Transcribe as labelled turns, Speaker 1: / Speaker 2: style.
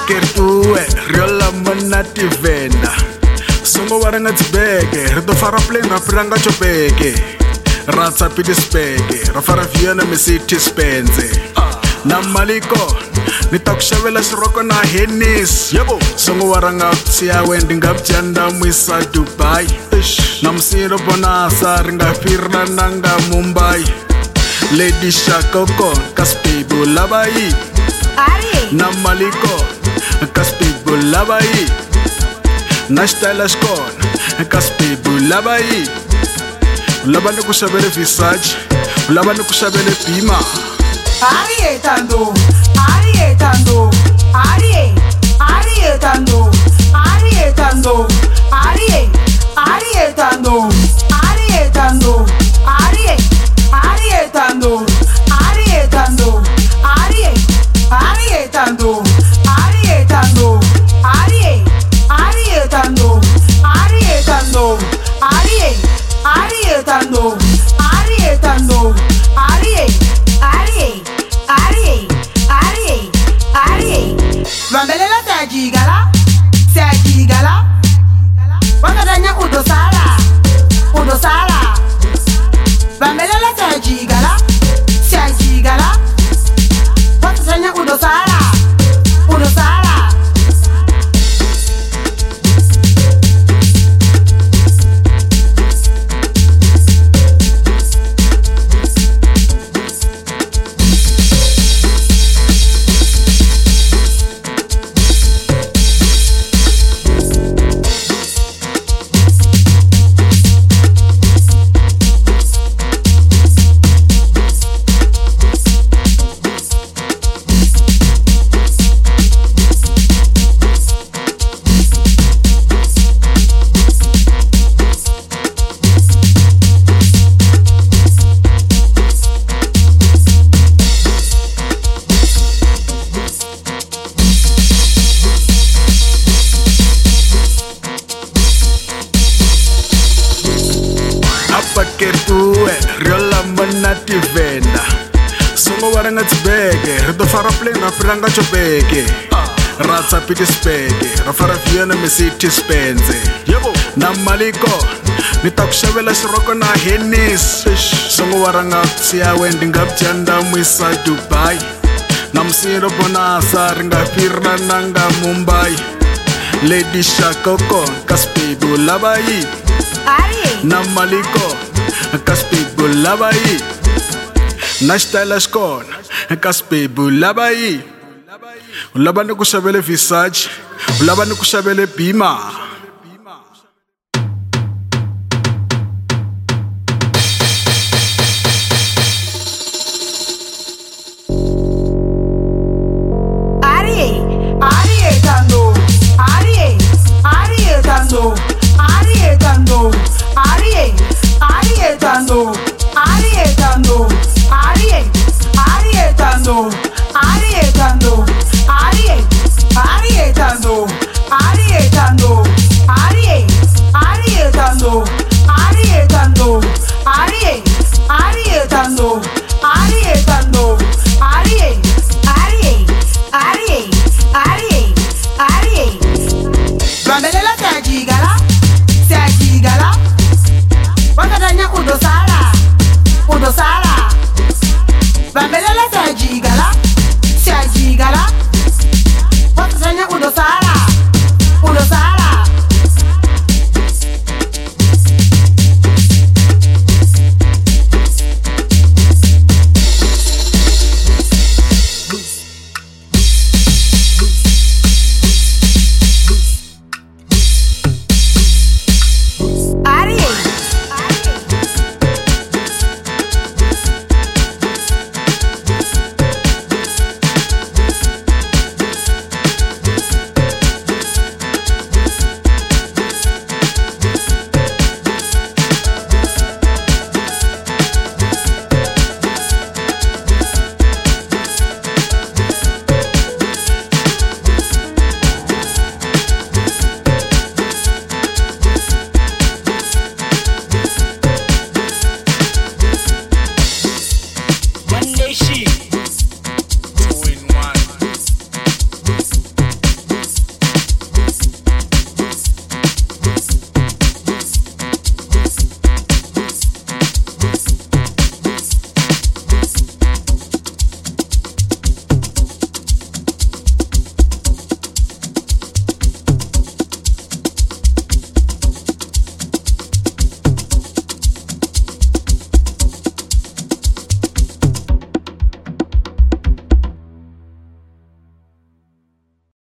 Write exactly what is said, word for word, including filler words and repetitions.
Speaker 1: Pakertue, riola monati venda. Songo waranga tibeke, redo fara plane rapiranga chopeke. Ratsa piti speke, rafara fiona mesiti spenze. Na maliko, nitakushavela shiroko na henis. Yabo, songo waranga tia wendi ngabjanda mwisa Dubai. Na msiro bonasa, ringa firna nanga Mumbai. Lady Shakoko, kaspibu labai. Na maliko, kaspibu labai. Na stylish con, kaspibu labai. Ulabane kushabele Visage, ulabane kushabele Pima.
Speaker 2: Arie tando, arie tando, arie, arie tando, arie tando, arie, arie tando, arie tando, arie, arie tando, arie tando, arie, arie tando, arie tando, arie, arie tando, arie tando, arie, arie tando, arie tando, arie, arie, arie, arie, arie. Bambelela tajigala, tajigala. Wakadanya udosala, udosala. Bambelela tajigala, tajigala. Wakadanya udosala, udosala.
Speaker 1: Pakertue, riola monati venda. Songo waranga tibeke, redo fara plane rapiranga chopeke. Ratsa piti speke, rafara fiona mesiti spenze. Na maliko, nitakushavela shiroko na henis. Songo waranga tia wendi ngabjanda mwisa Dubai. Na msiro bonasa, ringa firna nanga Mumbai. Lady Shakoko, kaspibu labai. Na maliko, kaspibu labai. Na stylish con, kaspibu labai. Ulabane kushabele Visage, ulabane kushabele Pima.
Speaker 2: Arie, arie tando, arie, arie tando, arie tando, arie, arie tando, arie tando, arie, arie tando.